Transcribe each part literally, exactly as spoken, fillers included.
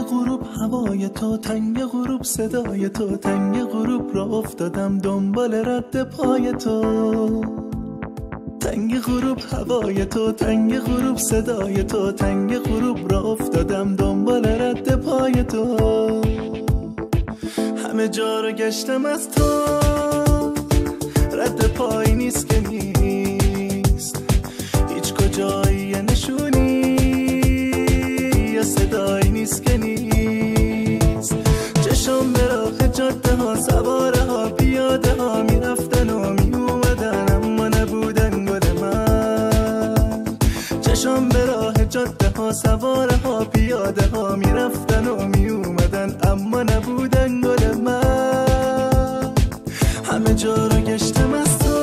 غروب هوای تو، تنگ غروب صدای تو، تنگ غروب را افتادم دنبال رد پای تو. تنگ غروب هوای تو، تنگ غروب صدای تو، تنگ غروب را افتادم دنبال رد پای تو. همه جا رو گشتم از تو، رد پای نیست که نیست، هیچ کجایی نشونی یا صدایی نیست که نیست. چشم به راه جاده ها، سواره ها، پیاده ها میرفتن و میومدن اما نبودن گل من. چشم به راه جاده ها، سواره ها، پیاده ها میرفتن و میومدن اما نبودن گل من. همه جا رو گشتم از تو،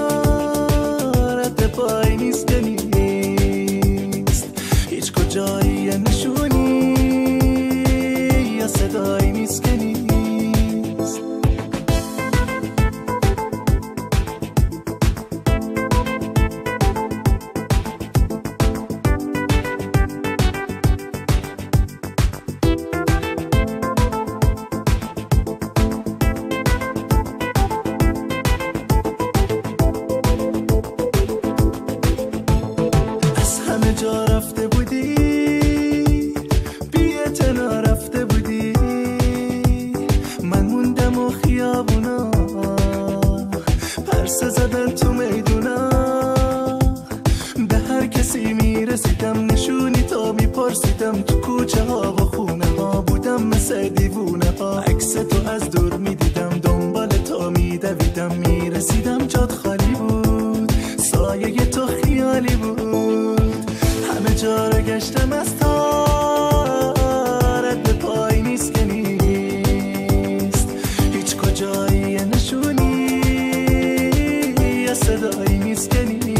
رد پای نیست که نیست، هیچ کجایی نشونی یا صدایی نیست که نیست. جا رفته بودی، بی اعتنا رفته بودی، من موندم و خیابونا پرسه زدن تو میدونا. به هر کسی میرسیدم نشونی تو میپرسیدم، تو کوچه ها و خونه ها بودم مثل دیوونه ها. عکس تو از دور میدیدم، دنبال تو میدویدم، میرسیدم جات خالی بود، سایه تو خیالی بود. همه جا رو گشتم از تو، رد پای نیست که نیست، هیچ کجایی نشونی یا صدایی نیست که نیست.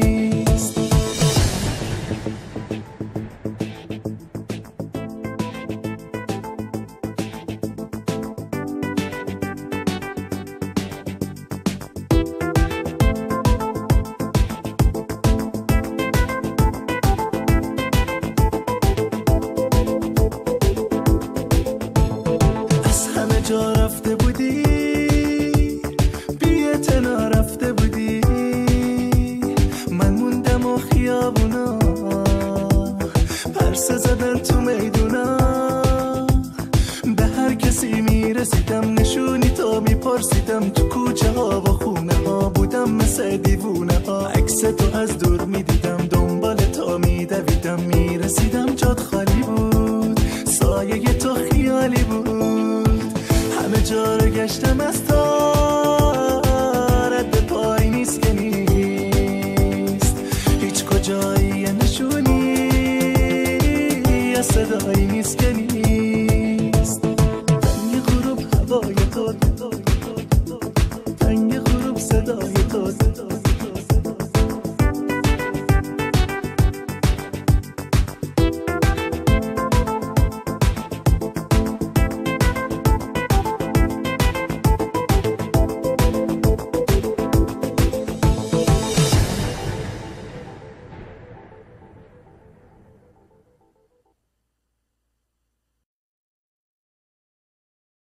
جا رفته بودی، بی اعتنا رفته بودی، من موندم و خیابونا پرسه زدن تو میدونا. به هر کسی میرسیدم نشونی تو میپرسیدم، تو کوچه ها و خونه ها بودم مثل دیوونه ها. عکس تو از دور میدیدم، دنبال تو میدویدم، میرسیدم جات خالی بود، سایه تو خیالی بود. همه جا رو گشتم از تو، رد پای نیست که نیست، هیچ کجایی نشونی یا صدایی نیست که نیست.